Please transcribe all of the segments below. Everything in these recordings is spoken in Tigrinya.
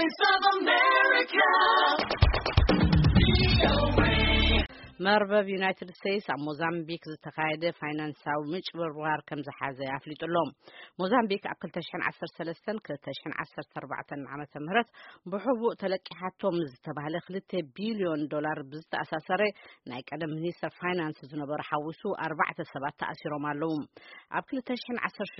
Voice of America. مربب يونايتد ستيتس موزامبيك زتقاعد فاينانساو مجبر كم زحازة يفلت لهم موزامبيك أقل تشحن 13 كتشحن 14 عام تمرت بحبو تلقي حتى مزتبه لخلت بليون دولار بزت أساسري نايك أدم منيسر فاينانس زنبر حوسو 4 سبات تأثيرو مالهم أقل تشحن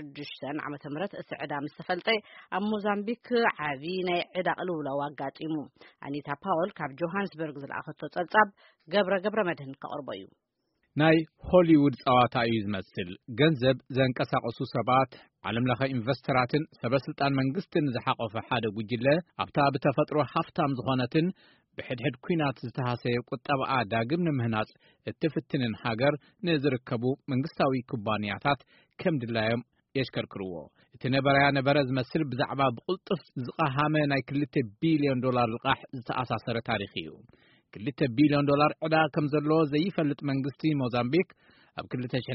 16 عام تمرت استعدام مستفلتي موزامبيك عابينا عدا الأولى واقاتيمو أنيتا باول كاب جوهانسبرغ زلأخذ تتصاب قبر مدهن كأربعيو ناي هوليوود صواتاي يمثل ገንዘብ ዘንቀሳቀሱ ሰባት ዓለም ለኸ ኢንቨስተራትን ሰበስልጣን መንግስትን ዝሓቆፈ ሓደ ጉጅለ ኣብታ በተፈጥሮ ሃፍታም ዝኾነትን ብሕድሕድ ኩናት ዝተሃሰየ ቁጠባኣ ዳግም ንምህናጽ እትፍትንን ሃገር ንዝርከቡ መንግስታዊ ኩባንያታት ከም ድላዮም የሽከርክርዎ እቲ ነበረ ዝመስል ብዛዕባ ብቁልጥፍ ዝቐሃመ ናይ 2 ቢልዮን ዶላር ልቃሕ ዝተኣሳሰረ ታሪኽ እዩ $2 billion ዕዳ ከም ዘሎ ዘይፈልጥ መንግስቲ ሞዛምቢክ ኣብ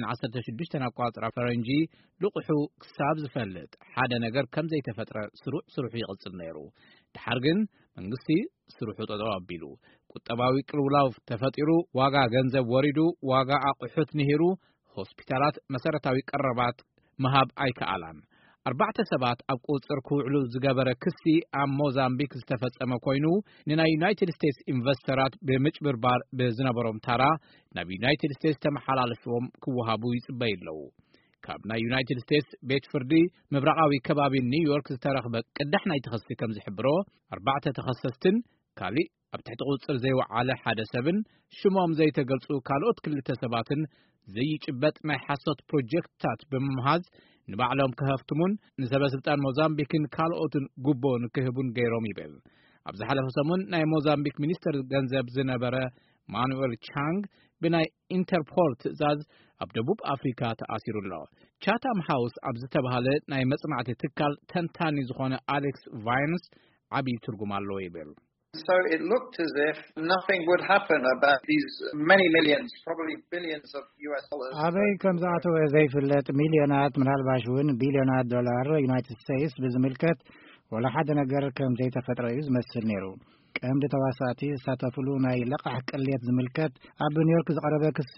2016 ኣቋጽራ ፈረንጂ ልቕሑ ክሳብ ዝፈልጥ ሓደ ነገር ከም ዘይተፈጥረ ስሩዕ ይቕጽል ነይሩ ድሓር ግን መንግስቲ ስሩሑ ጠጠው ኣቢሉ ቁጠባዊ ቅልውላው ተፈጢሩ ዋጋ ገንዘብ ወሪዱ ዋጋ ኣቑሑት ንሂሩ ሆስፒታላት መሰረታዊ ቀረባት መሃብ ኣይከኣላን 4 ሰባት ኣብ ቁጽር ኩዕሉ ዝገበረ ክሲ ኣብ ሞዛምቢክ ዝተፈጸመ ኮይኑ ንናይ ዩናይትድ ስቴትስ ኢንቨስተራት ብምጭብርባር ብዝነበሮም ታራ ናብ ዩናይትድ ስቴትስ ተመሓላልፎም ክወሃቡ ይጽበይለው ካብ ናይ ዩናይትድ ስቴትስ ቤት ፍርዲ ምብራቃዊ ከባቢ ኒውዮርክ ዝተረኽበ ቅዳሕ ናይ ተኸሲ ከም ዝሕብሮ 4 ተኸሰስትን ካሊ ኣብ ትሕቲ ቁጽር ዘይወዓለ ሓደ ሰብን ሽሞም ዘይተገልጹ ካልኦት 2 ሰባትን ዘይጭበጥ ናይ ሓሶት ፕሮጀክትታት ብምምሃዝ ንባዕሎም ከህፍትሙን ንሰበስልጣን ሞዛምቢክን ካልኦትን ጉቦን ክህቡን ገይሮም ይብል ኣብ ዝሓለፈ ሰሙን ናይ ሞዛምቢክ ሚኒስተር ገንዘብ ዝነበረ ማኑኤል ቻንግ ብናይ ኢንተርፖል ትእዛዝ ኣብ ደቡብ አፍሪካ ተኣሲሩሎ ቻታም ሃውስ ኣብ ዝተባሃለ ናይ መጽናዕቲ ትካል ተንታኒ ዝኾነ አሌክስ ቫይንስ ዓቢ ትርጉም ኣለዎ ይብል So it looked as if nothing would happen about these many millions, probably billions of US dollars. አበይ ከምዛቶ ዘይፍለጥ ሚሊዮናት ምናልባሽውን ቢሊዮናት ዶላር ዩናይትድ ስቴትስ ብዝምልከት ወላ ሓደ ነገር ከም ዘይተፈጥረ እዩ ዝመስል ነይሩ ቀምዲ ተዋሳቲ ሳተፍሉ ናይ ለቃሕ ቅልየት ዝምልከት ኣብ ኒውዮርክ ዝቀረበ ክሲ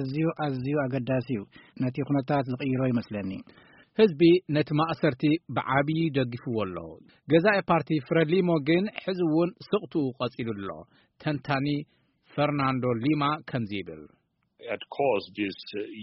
ኣዝዩ ኣገዳሲ እዩ ነቲ ኩነታት ዝቕይሮ ይመስለኒ ህዝቢ ነቲ ማእሰርቲ ብዓቢ ደግፍዎ ኣሎ ገዛኢ ፓርቲ ፍሬሊሞ ግን ሕዝውን ስቕቱ ቀጺሉሎ ተንታኒ ፈርናንዶ ሊማ ከም ዝብል It caused this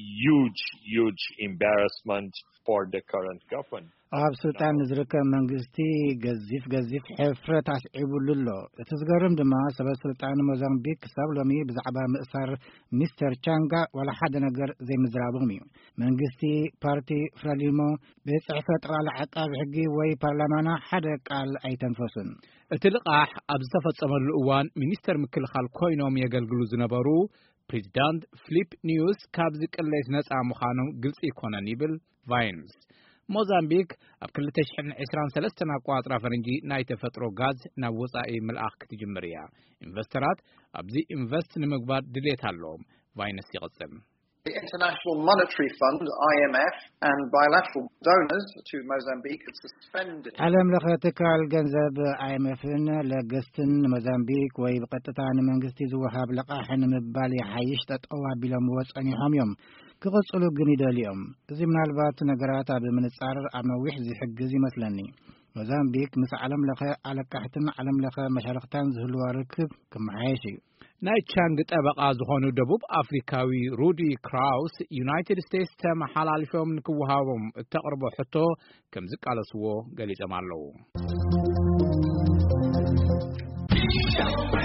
huge embarrassment for the current government. ኣብ ስልጣን ዝርከብ መንግስቲ ገዚፍ ሕፍረት ኣስዒቡሉሎ እቲ ዝገርም ድማ ሰበስልጣን ሞዛምቢክ ሳብ ሎሚ ብዛዕባ ምእሳር ሚስተር ቻንጋ ወላ ሓደ ነገር ዘይምዝራቦም እዩ መንግስቲ ፓርቲ ፍሬሊሞ ብጽሕፈት ቃል ዓቃቢ ሕጊ ወይ ፓርላማና ሓደ ቃል ኣይተንፈሱን እቲ ልቃሕ ኣብ ዝተፈጸመሉ እዋን ሚኒስተር ምክልኻል ኮይኖም የገልግሉ ዝነበሩ ፕሬዚዳንት ፊሊፕ ኒውስ ካብ ዝቅለይት ነፃ ምዃኖም ግልጽ ይኮነን ይብል ቫይንስ ሞዛምቢክ ኣብ 2023 ኣቋጽራ ፈረንጂ ናይ ተፈጥሮ ጋዝ ናብ ወጻኢ ምልኣኽ ክትጅምር እያ ኢንቨስተራት ኣብዚ ኢንቨስት ንምግባር ድሌት ኣለዎም ቫይንስ ይቕጽል The International Monetary Fund, IMF, and bilateral donors to Mozambique have suspended. ዓለም ለኸ ትካል ገንዘብ IMF-ን ለገስትን ሞዛምቢክ ወይ በቀጥታ ንመንግስቲ ዝወሃብ ለቃሕን ምባል ይሓይሽ ጠጠው ኣቢሎም ወጸኒሖም እዮም ክቕጽሉ ግን ይደልዮም እዚ ምናልባት ነገራት ኣብ ምንጻር ኣብ ነዊሕ ዝሕግዝ ይመስለኒ ሞዛምቢክ ምስ ዓለም ለኸ ኣለቃሕትን ዓለም ለኸ መሻርክታን ዝህልዋ ርክብ ክመሓየሽ እዩ ናይ ቻንግ ጠበቃ ዝኾኑ ደቡብ አፍሪካዊ ሩዲ ክራውስ ዩናይትድ ስቴትስ ተመሓላልፎም ንክወሃቦም እተቕርቦ ሕቶ ከም ዝቃለስዎ ገሊጾም ኣለዉ